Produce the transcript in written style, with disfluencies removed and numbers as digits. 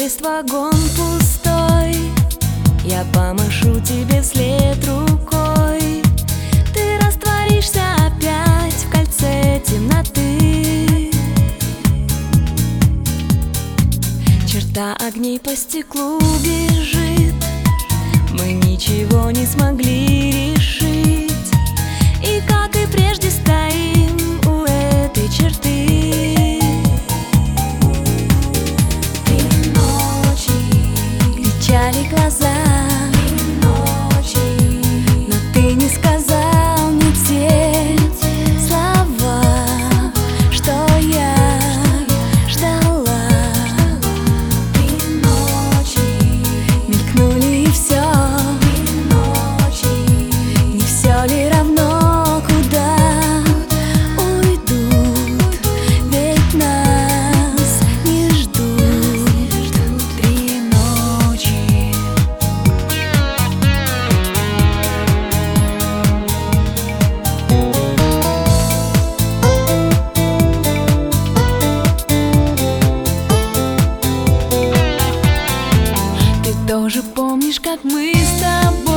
есть вагон пустой, я помашу тебе вслед рукой. Ты растворишься опять в кольце темноты. Черта огней по стеклу бежит, мы ничего не смогли решить, и как и прежде стоим у этой черты. Кричали глаза, но ты не сказал мне те слова, что я ждала. Мелькнули и все, не все ли равно, куда уйдут, ведь нас не ждут 3 ночи. Ты тоже помнишь, как мы с тобой